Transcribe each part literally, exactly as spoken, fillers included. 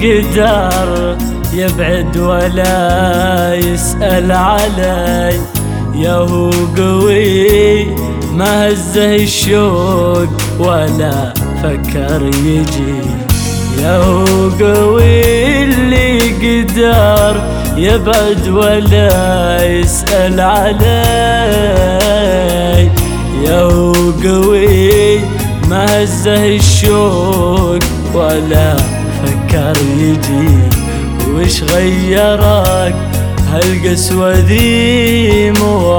قدر يبعد ولا يسأل علي، يا هو قوي ما هزه الشوق ولا فكر يجي، يا هو قوي اللي قدر يبعد ولا يسأل علي، يا هو قوي ما هزه الشوق ولا فكر يجي. وش غيرك هالقسوة ذي مو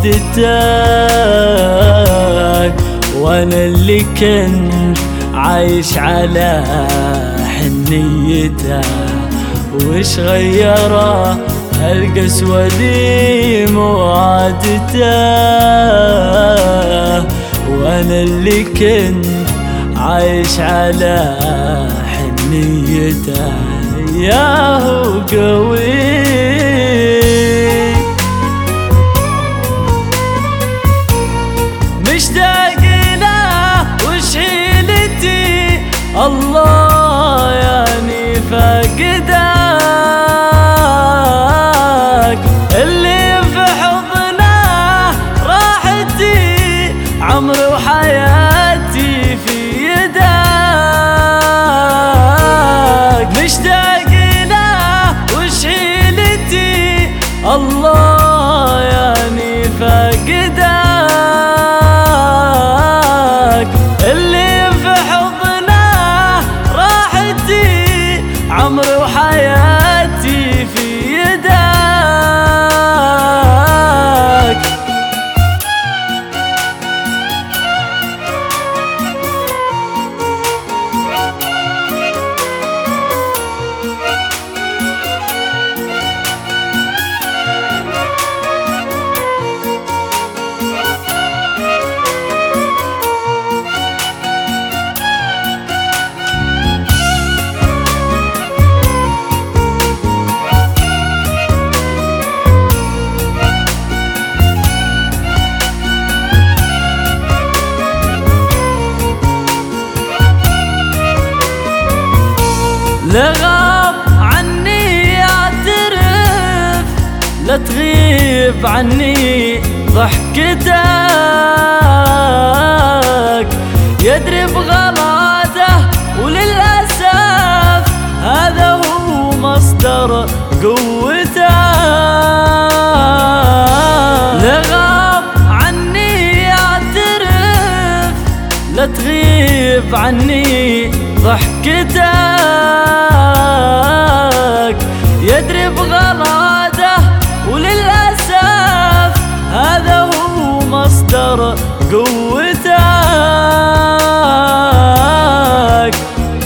عادتك، وانا اللي كنت عايش على حنيته. وش غيره هالقسوة ذي مو عادته، وانا اللي كنت عايش على حنيته، يا هو قوي. مشتاق له وش حيلتي الله يعني فاقدك، اللي في حضنه راحتي عمري وحياتي في يدك. مشتاق له وش حيلتي الله يعني فاقدك، اللي في حضنه راحتي عمري وحياتي في يدك. لا غاب عني اعترف، لا تغيب عني ضحكتك، يدري بغلاته وللأسف هذا هو مصدر قوته. لا غاب عني اعترف، لا تغيب عني ضحكتك، يدري بغلاده وللأسف هذا هو مصدر قوتك.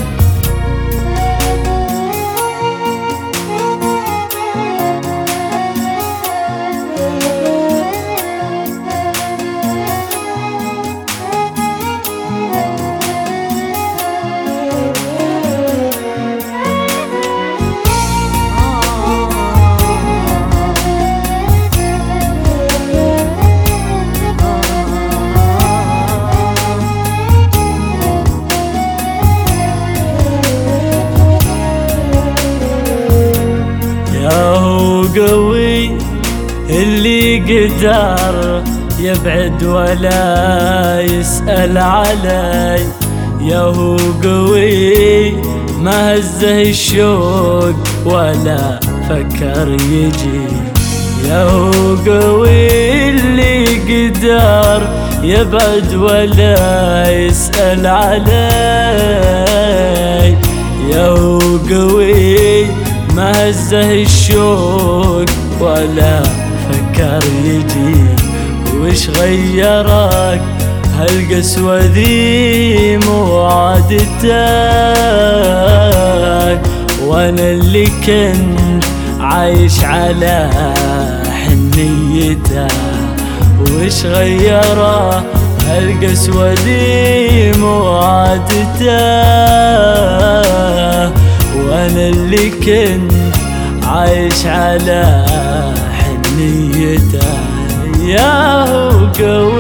قوي اللي قدر يبعد ولا يسأل علي، يا هو قوي ما هزه الشوق ولا فكر يجي، يا هو قوي اللي قدر يبعد ولا يسأل علي، يا هو قوي ما هزه الشوق ولا فكر يجي. وش غيرك هالقسوة ذي مو عادتك، وانا اللي كنت عايش على حنيته. وش غيره هالقسوة ذي مو عادته، وانا اللي كنت عايش على حنيته، يا هو قوي.